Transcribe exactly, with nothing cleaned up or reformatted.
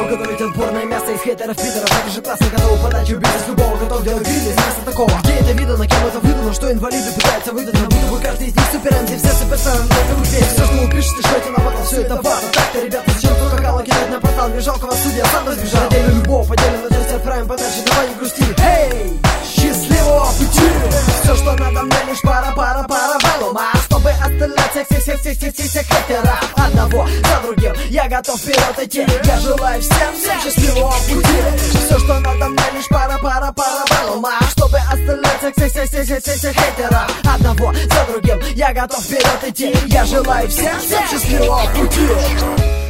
готовить отборное мясо из хейтеров, пидоров. Это же классно, готовы подать убийцы с любого, готов делать бизнес вместо такого. Где это видно, кем это выдано, что инвалиды пытаются выдать, но будто бы каждый из них суперэнди, все сыпятся на новую песню. Все, что вы пишете, что это на батл, все это вата. Так-то, ребята, зачем только кало кидать на портал? Мне жалко вас, судья, сам разбежал. На деле любого поделим на части, отправим подальше, давай не грусти. Эй, счастливого пути! Все, что надо мне, лишь пара-пара-пара баллума. Чтобы отстрелять всех-всех-всех-всех-всех хейтеров одного за другим, я готов вперед идти. Я желаю всем, всем счастливого пути. Все, что надо мне, лишь пара-пара-пара баллума. Чтобы отстрелять всех-всех-всех-всех хейтеров одного за другим, я готов вперед идти. Я желаю всем, всем счастливого пути.